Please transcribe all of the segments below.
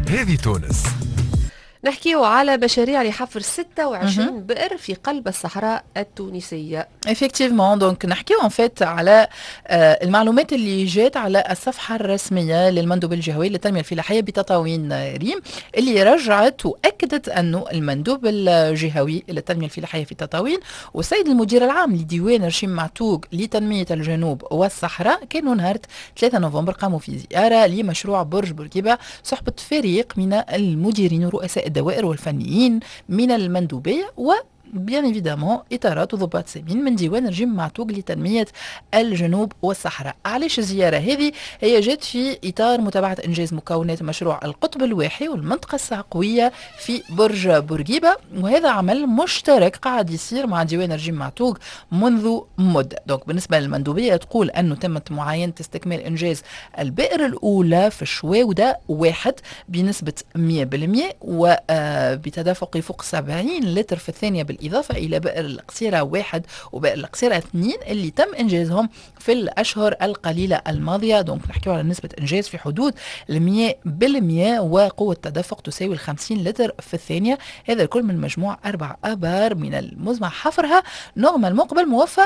هذه تونس. نحكيو على مشاريع لحفر 26 بئر في قلب الصحراء التونسية. effectivement donc نحكيو en fait على المعلومات اللي جات على الصفحة الرسمية للمندوب الجهوي للتنمية الفلاحية بتطاوين ريم، اللي رجعت وأكدت أنه المندوب الجهوي للتنمية الفلاحية في تطاوين والسيد المدير العام لديوان رشيم معتوق لتنمية الجنوب والصحراء كانوا نهار 3 نوفمبر قاموا في زيارة لمشروع برج بورقيبة صحبة فريق من المديرين ورؤساء الدوائر والفنيين من المندوبية بيان ايفيدامون اطارات وضباط سامين من ديوان رجيم معتوق لتنميه الجنوب والصحراء. علاش الزياره هذه؟ هي جات في اطار متابعه انجاز مكونات مشروع القطب الواحي والمنطقه الساقويه في برج بورقيبه، وهذا عمل مشترك قاعد يصير مع ديوان رجيم معتوق منذ مده. دونك بالنسبه للمندوبيه تقول انه تمت معاينه استكمال انجاز البئر الاولى في الشواوده 1 بنسبه 100% وبتدفق فوق 70 لتر في الثانيه، بالإضافة إلى بئر القصيرة 1 وبئر القصيرة 2 اللي تم إنجازهم في الأشهر القليلة الماضية. دونك نحكيو على نسبة إنجاز في حدود 100% وقوة تدفق تساوي 50 لتر في الثانية. هذا الكل من مجموع 4 آبار من المزمع حفرها نغمة المقبل موفى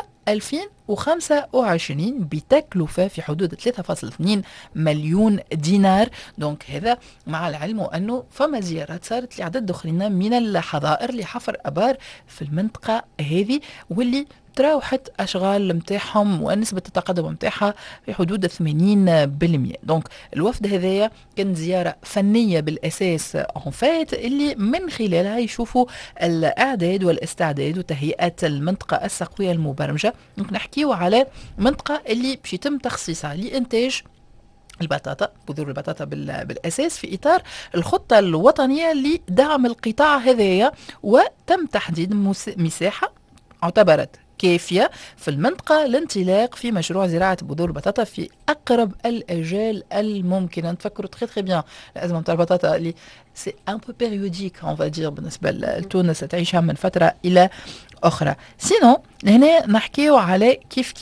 2025 بتكلفة في حدود 3.2 مليون دينار. دونك هذا مع العلم أنه فما زيارات صارت لعدد آخرين من الحظائر لحفر أبار في المنطقة هذه، واللي تراوحت أشغال متاعهم ونسبة التقدم متاعها في حدود 80%. دونك الوفد هذايا كان زيارة فنية بالأساس فات اللي من خلالها يشوفوا الإعداد والاستعداد وتهيئة المنطقة السقوية المبرمجة. دونك نحكيو على منطقة اللي باش يتم تخصيصها لإنتاج البطاطا، بذور البطاطا بالأساس في إطار الخطة الوطنية لدعم القطاع هذايا، وتم تحديد مساحة اعتبرت كافية في المنطقة لانطلاق في مشروع زراعة بذور البطاطا في أقرب الأجال الممكنة. نفكروا تخي بيان الأزمة متاع البطاطا اللي سي ان بو بيريوديك اون فا دير بالنسبة لتونس تعيشها من فترة إلى أخرى. سينو هنا نحكيو على كيف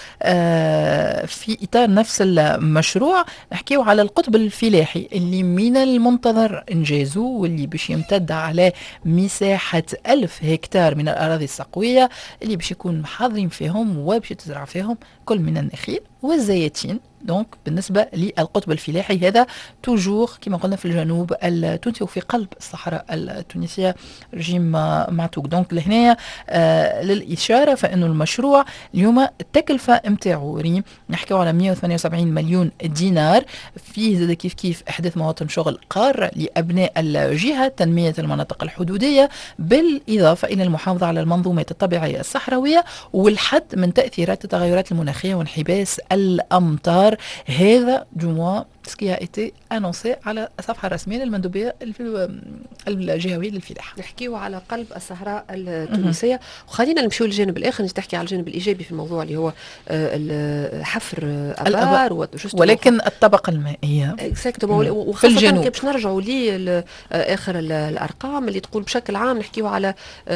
في إطار نفس المشروع نحكيو على القطب الفلاحي اللي من المنتظر إنجازه، واللي باش يمتد على مساحة 1000 هكتار من الأراضي السقوية اللي باش يكون محاضرين فيهم وباش تزرع فيهم كل من النخيل والزيتين. دونك بالنسبة للقطب الفلاحي هذا توجور كما قلنا في الجنوب التونسي وفي قلب الصحراء التونسية رجيم معتوق. دونك لهنا للإشارة فإنه المشروع اليوم التكلفة متاعو ريم نحكيو على 178 مليون دينار، فيه زاد كيف إحداث مواطن شغل قارة لأبناء الجهة، تنمية المناطق الحدودية، بالإضافة إلى المحافظة على المنظومات الطبيعية الصحراوية والحد من تأثيرات التغيرات المناخية وانحباس الأمطار. هذا جموع سكي ايتي انونسي على الصفحه الرسميه للمندوبيه الجهويه للفلاحه. نحكيو على قلب الصحراء التونسيه، وخلينا نمشيو للجانب الاخر تحكي على الجانب الايجابي في الموضوع اللي هو حفر ابار ولكن الطبقه المائيه وخاصه باش نرجعوا لاخر الارقام اللي تقول بشكل عام نحكيو على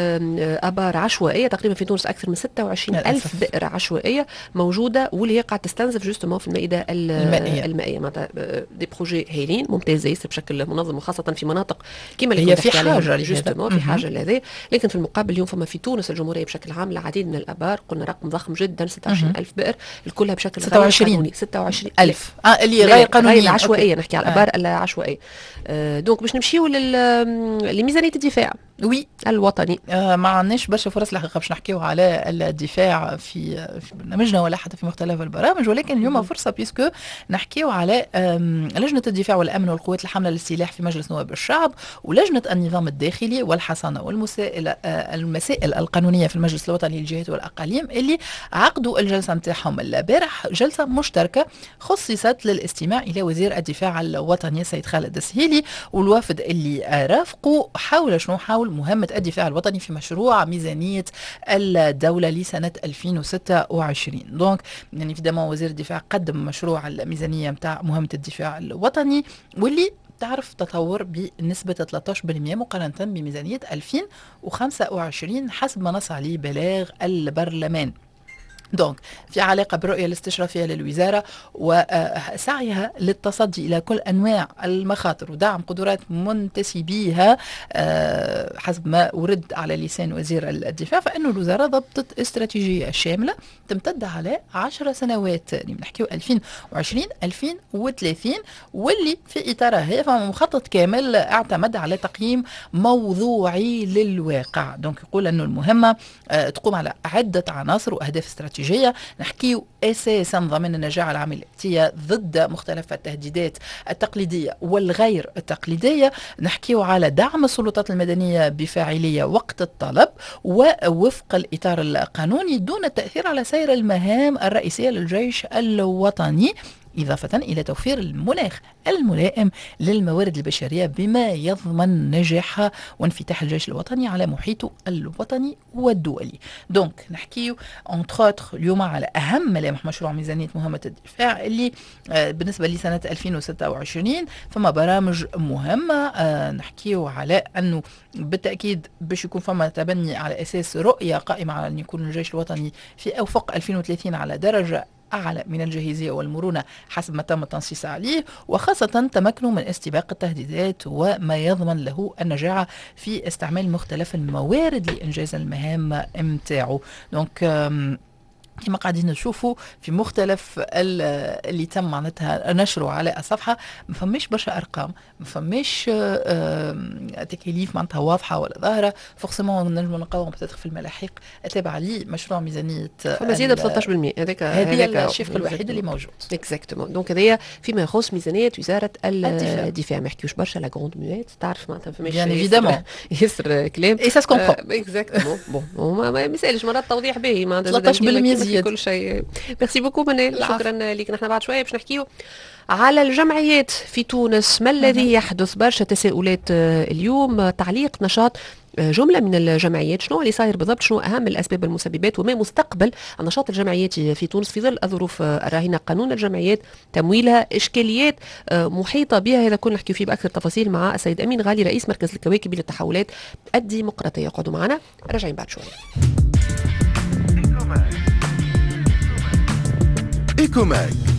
ابار عشوائيه تقريبا في تونس اكثر من 26,000 بئر عشوائيه موجوده، واللي هي قاعده تستنزف جوستومون في المائده المائيه معناتها دي بروجي هايلين ممتازه ياسر بشكل منظم، وخاصه في مناطق كما اللي هي في حاجه جوستومون في حاجه لهذا. لكن في المقابل اليوم فما في تونس الجمهوريه بشكل عام العديد من الابار، قلنا رقم ضخم جدا 26,000 بئر الكلها بشكل غير قانوني. 26,000 اللي غير قانوني غير عشوائيه. نحكي على الابار العشوائيه. دونك باش نمشيو لميزانيه الدفاع الوطني. ما عندناش برشا فرص الحقيقه باش نحكيو على الدفاع في برنامجنا ولا حتى في مختلف البرامج، ولكن اليوم فرصه بيسكو نحكيو على لجنه الدفاع والامن والقوات الحامله للسلاح في مجلس نواب الشعب، ولجنه النظام الداخلي والحصانه المسائل القانونيه في المجلس الوطني للجهات والاقاليم، اللي عقدوا الجلسه نتاعهم البارح، جلسه مشتركه خصصت للاستماع الى وزير الدفاع الوطني السيد خالد السهيلي والوفد اللي رافقوا حول مهمة الدفاع الوطني في مشروع ميزانية الدولة لسنة 2026. دونك يعني في وزير الدفاع قدم مشروع الميزانية متاع مهمة الدفاع الوطني، واللي تعرف تطور بنسبة 13% مقارنة بميزانية 2025 حسب ما نص عليه بلاغ البرلمان. دونك في علاقة بالرؤية الاستشرافية للوزارة وسعيها للتصدي إلى كل أنواع المخاطر ودعم قدرات منتسبيها حسب ما ورد على لسان وزير الدفاع، فإنه الوزارة ضبطت استراتيجية شاملة تمتد على 10 سنوات اللي بنحكيو 2020-2030 واللي في إطارها هي مخطط كامل اعتمد على تقييم موضوعي للواقع. دونك يقول أنه المهمة تقوم على عدة عناصر وأهداف استراتيجية. نحكيو أساسا ضمن النجاح العامة الآتية ضد مختلف التهديدات التقليدية والغير التقليدية. نحكيو على دعم السلطات المدنية بفاعلية وقت الطلب ووفق الإطار القانوني دون التأثير على سير المهام الرئيسية للجيش الوطني، إضافة إلى توفير المناخ الملائم للموارد البشرية بما يضمن نجاحها وانفتاح الجيش الوطني على محيطه الوطني والدولي. دونك نحكيو اليوم على أهم ملامح مشروع ميزانية مهمة الدفاع اللي بالنسبة لسنة 2026 فما برامج مهمة. نحكيو على أنه بالتأكيد باش يكون فما تبني على أساس رؤية قائمة على أن يكون الجيش الوطني في أفق 2030 على درجة أعلى من الجاهزية والمرونة حسب ما تم التنصيص عليه، وخاصة تمكنه من استباق التهديدات وما يضمن له النجاعة في استعمال مختلف الموارد لإنجاز المهام متاعه. دونك كما قاعدين نشوفوا في مختلف اللي تم معناتها نشره على الصفحة ما فماش برشا أرقام، ما فماش تكاليف معناتها واضحة ولا ظاهرة. فورسيمون نجم نلقاوهم بتدخل في الملاحق التابعة لي مشروع ميزانية فما زيادة ب 13%. هذا الشفق الوحيد اللي موجود. اكزاكتومون. دونك هذايا فيما يخص ميزانية وزارة الدفاع. ما نحكيوش برشا لا غروند مويت، تعرف معناتها فماش بيان ايفيدامون يسر كلام اي سا سكومبرون اكزاكتومون. بون ما يسالش مرات توضيح به معناتها 13% في كل شيء. ميرسي بوكو منال، شكرا لك. نحن بعد شويه باش نحكيو على الجمعيات في تونس. ما الذي يحدث؟ برشا تساؤلات اليوم. تعليق نشاط جملة من الجمعيات، شنو اللي صاير بالضبط، شنو أهم الأسباب المسببات وما مستقبل النشاط الجمعياتي في تونس في ظل الظروف الراهنة، قانون الجمعيات، تمويلها، إشكاليات محيطة بها. هذا كنا نحكي فيه بأكثر تفاصيل مع السيد أمين غالي رئيس مركز الكواكب للتحولات الديمقراطية. قعدوا معنا، راجعين بعد شوية. إيكوماك